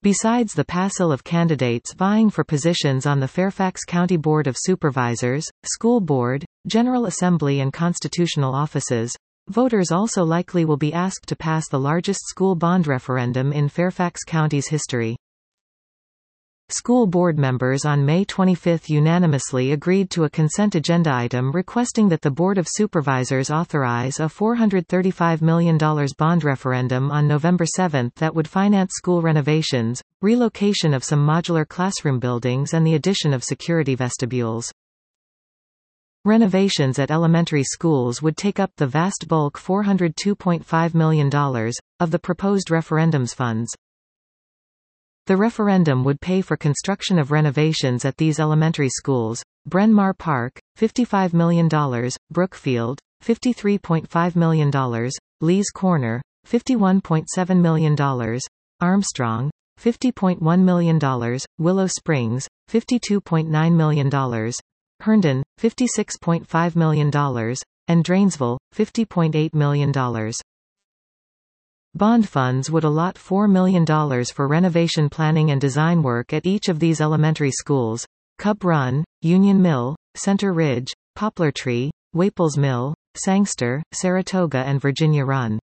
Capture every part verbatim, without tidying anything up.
Besides the passel of candidates vying for positions on the Fairfax County Board of Supervisors, School Board, General Assembly and constitutional offices, voters also likely will be asked to pass the largest school bond referendum in Fairfax County's history. School board members on May twenty-fifth unanimously agreed to a consent agenda item requesting that the Board of Supervisors authorize a four hundred thirty-five million dollars bond referendum on November seventh that would finance school renovations, relocation of some modular classroom buildings and the addition of security vestibules. Renovations at elementary schools would take up the vast bulk four hundred two point five million dollars, of the proposed referendum's funds. The referendum would pay for construction of renovations at these elementary schools: Bryn Mawr Park, fifty-five million dollars, Brookfield, fifty-three point five million dollars, Lee's Corner, fifty-one point seven million dollars, Armstrong, fifty point one million dollars, Willow Springs, fifty-two point nine million dollars, Herndon, fifty-six point five million dollars, and Drainsville, fifty point eight million dollars. Bond funds would allot four million dollars for renovation planning and design work at each of these elementary schools: Cub Run, Union Mill, Center Ridge, Poplar Tree, Waples Mill, Sangster, Saratoga and Virginia Run.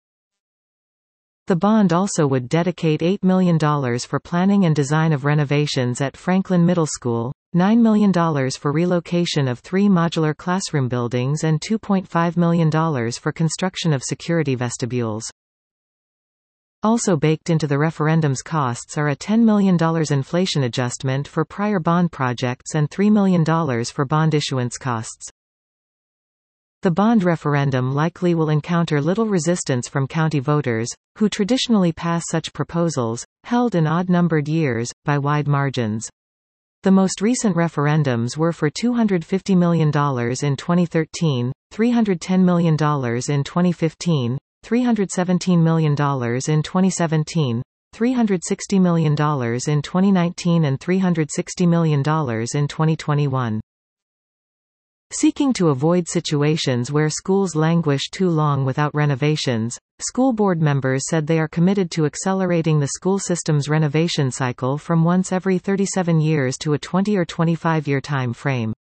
The bond also would dedicate eight million dollars for planning and design of renovations at Franklin Middle School, nine million dollars for relocation of three modular classroom buildings and two point five million dollars for construction of security vestibules. Also baked into the referendum's costs are a ten million dollars inflation adjustment for prior bond projects and three million dollars for bond issuance costs. The bond referendum likely will encounter little resistance from county voters, who traditionally pass such proposals, held in odd-numbered years, by wide margins. The most recent referendums were for two hundred fifty million dollars in twenty thirteen, three hundred ten million dollars in twenty fifteen, three hundred seventeen million dollars in twenty seventeen, three hundred sixty million dollars in twenty nineteen and three hundred sixty million dollars in twenty twenty-one. Seeking to avoid situations where schools languish too long without renovations, school board members said they are committed to accelerating the school system's renovation cycle from once every thirty-seven years to a twenty or twenty-five year time frame.